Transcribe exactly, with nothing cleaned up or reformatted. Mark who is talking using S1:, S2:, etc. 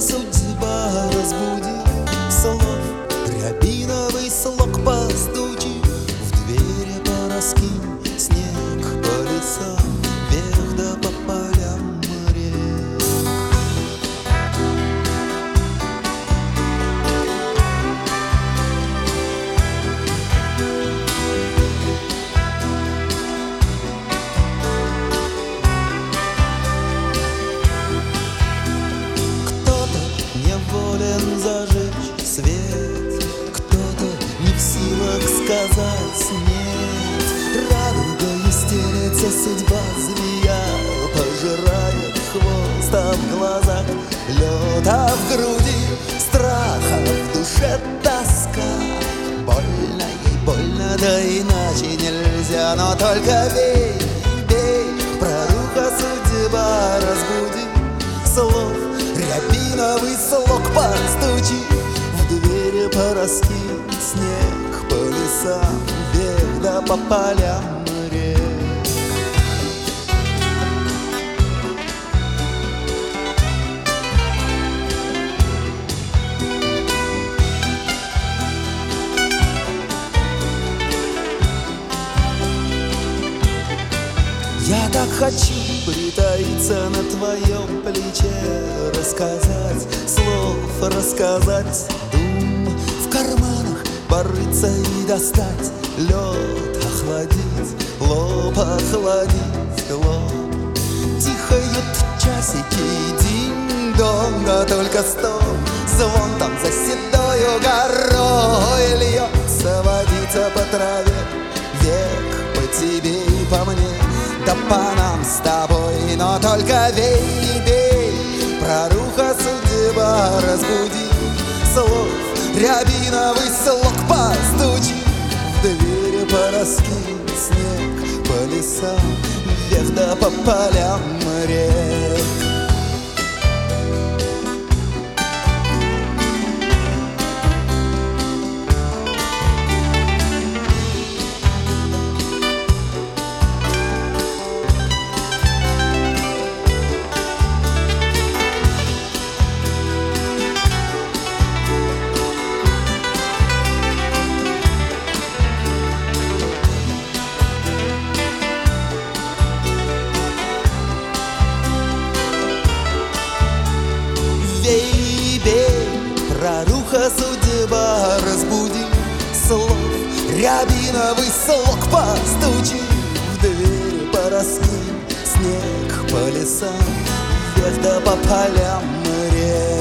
S1: судьба разбуди, слов рябиновый слог постучи, в двери пораскинь снег по лесам, вверх да по полям рек. Неволен зажечь свет, кто-то не в силах сказать нет. Радугой стелется судьба змея, пожирает хвост, а в глазах лед, а в груди страх, а в душе тоска. Больно ей больно, да иначе нельзя, но только бей, бей, прорыха судьба разбуди, слов рябиновый слог постучи, в двери пораскинь снег по лесам, вверх да по полям рек. Я так хочу притаиться на твоем плече, рассказать слов, рассказать дум, в карманах порыться и достать лед, охладить лоб, охладить лоб. Тихают часики, динь-дон, да только стоп, звон там за седою горой льется водица по траве, век по тебе и по мне. Да по нам с тобой, но только вей, бей, проруха судьба разбуди, слов рябиновый слог постучи, в двери пораскинь снег по лесам, вверх да по полям рек. Бей, бей, проруха судьба разбуди, слов рябиновый слог постучи, в двери пораскинь снег по лесам, вверх да по полям рек.